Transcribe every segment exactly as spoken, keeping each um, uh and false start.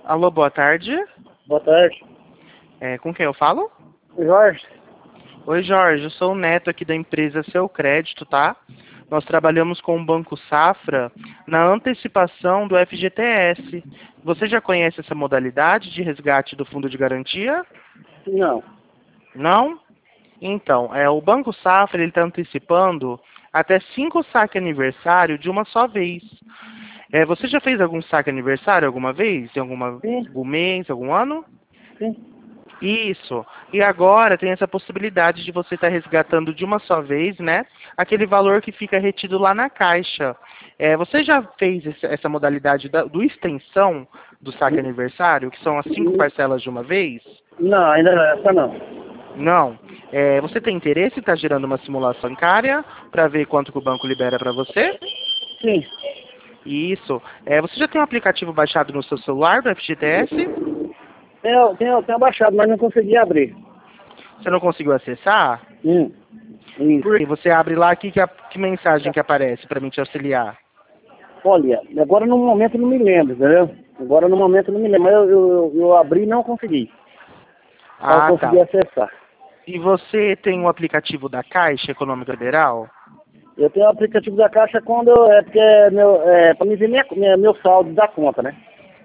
Alô, boa tarde. Boa tarde. É, com quem eu falo? Jorge. Oi, Jorge. Eu sou o Neto aqui da empresa Seu Crédito, tá? Nós trabalhamos com o Banco Safra na antecipação do F G T S. Você já conhece essa modalidade de resgate do Fundo de Garantia? Não. Não? Então, é, o Banco Safra está antecipando até cinco saques aniversário de uma só vez. É, você já fez algum saque aniversário alguma vez? Em alguma, Sim. algum mês, algum ano? Sim. Isso. E agora tem essa possibilidade de você estar resgatando de uma só vez, né? Aquele valor que fica retido lá na caixa. É, você já fez esse- essa modalidade da, do extensão do saque aniversário, que são as cinco parcelas de uma vez? Não, ainda não, essa não. Não. É, você tem interesse em estar gerando uma simulação bancária para ver quanto que o banco libera para você? Sim. Isso. É, você já tem um aplicativo baixado no seu celular do F G T S? Tenho, tenho, tenho baixado, mas não consegui abrir. Você não conseguiu acessar? Hum. Isso. Porque você abre lá, que, que, a- que mensagem que aparece para mim te auxiliar? Olha, agora no momento eu não me lembro, entendeu? Agora no momento eu não me lembro, mas eu, eu, eu abri e não consegui. Só Ah, tá. consegui acessar. E você tem o aplicativo da Caixa Econômica Federal? Eu tenho o aplicativo da Caixa quando eu, é porque é meu, é para me ver minha, minha, meu saldo da conta, né?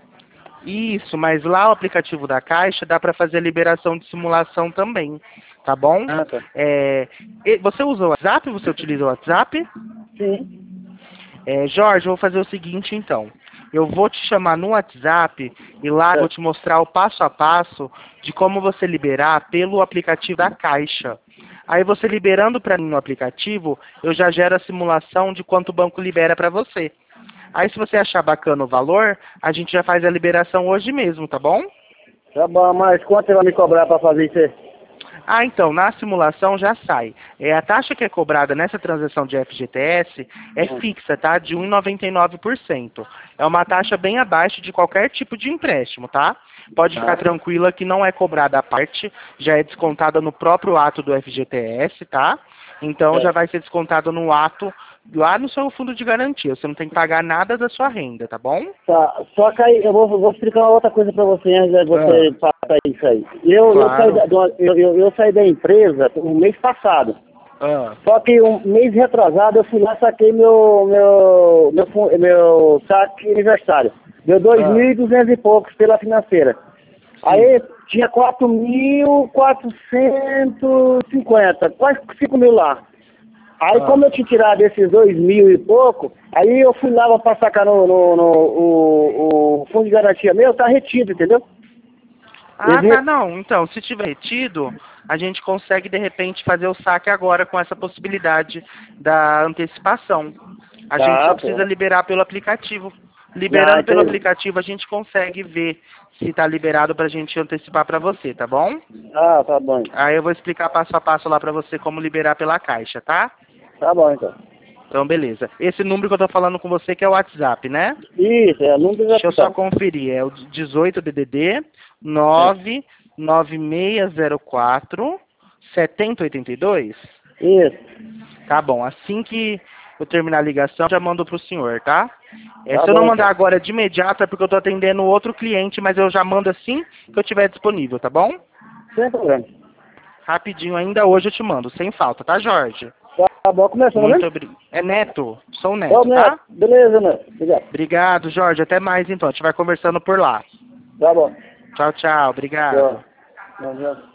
Isso, mas lá o aplicativo da Caixa dá para fazer a liberação de simulação também, tá bom? Ah, tá. É, e- você usa o WhatsApp? Você utiliza o WhatsApp? Sim. É, Jorge, eu vou fazer o seguinte então. Eu vou te chamar no WhatsApp e lá eu vou É. te mostrar o passo a passo de como você liberar pelo aplicativo da Caixa. Aí você liberando para mim no aplicativo, eu já gero a simulação de quanto o banco libera para você. Aí se você achar bacana o valor, a gente já faz a liberação hoje mesmo, tá bom? Tá bom, mas quanto você vai me cobrar para fazer isso aí? Ah, então, na simulação já sai. É, a taxa que é cobrada nessa transação de F G T S é Hum. fixa, tá? De um vírgula noventa e nove por cento. É uma taxa bem abaixo de qualquer tipo de empréstimo, tá? Pode ficar Tá. tranquila que não é cobrada à parte, já é descontada no próprio ato do F G T S, tá? Então já É. vai ser descontado no ato, lá no seu fundo de garantia. Você não tem que pagar nada da sua renda, tá bom? Tá, só que aí eu vou, vou explicar uma outra coisa para você antes de Ah, você passar isso aí. Eu, eu, saí claro. da, do- eu, eu, eu saí da empresa no mês passado. Ah, Só que um mês retrasado eu fui lá e saquei meu, meu, meu, fu- meu saque aniversário. Deu dois ah, mil e duzentos e poucos pela financeira. sim. Aí tinha quatro mil quatrocentos e cinquenta, quase cinco mil lá. Aí Ah. como eu tinha tirado esses dois mil e pouco, aí eu fui lá pra sacar no, no, no o, o fundo de garantia meu, tá retido, entendeu? Ah, Ele, tá, não. Então, se tiver retido, a gente consegue, de repente, fazer o saque agora com essa possibilidade da antecipação. A gente só tá, precisa pô. liberar pelo aplicativo. Ah, Liberando pelo entendi. aplicativo, a gente consegue ver se está liberado para a gente antecipar para você, tá bom? Ah, tá bom. Aí eu vou explicar passo a passo lá para você como liberar pela Caixa, tá? Tá bom, então. Então, beleza. Esse número que eu tô falando com você que é o WhatsApp, né? Isso, é número de Deixa eu só opção. conferir. É o dezoito D D D É. nove nove seis zero quatro sete zero oito dois. Isso. Tá bom. Assim que eu terminar a ligação, já mando pro senhor, tá? É, Tá se eu não bom, mandar então. agora de imediato é porque eu tô atendendo outro cliente, mas eu já mando assim que eu tiver disponível, tá bom? Sem problema. Rapidinho ainda hoje eu te mando, sem falta, tá, Jorge? Tá bom, começando, Muito né? obrigado. É Neto, sou o Ô, Neto, Neto. tá? Beleza, Neto. Obrigado. Obrigado, Jorge. Até mais então. A gente vai conversando por lá. Tá bom. Tchau, tchau. Obrigado. Tchau. Tchau.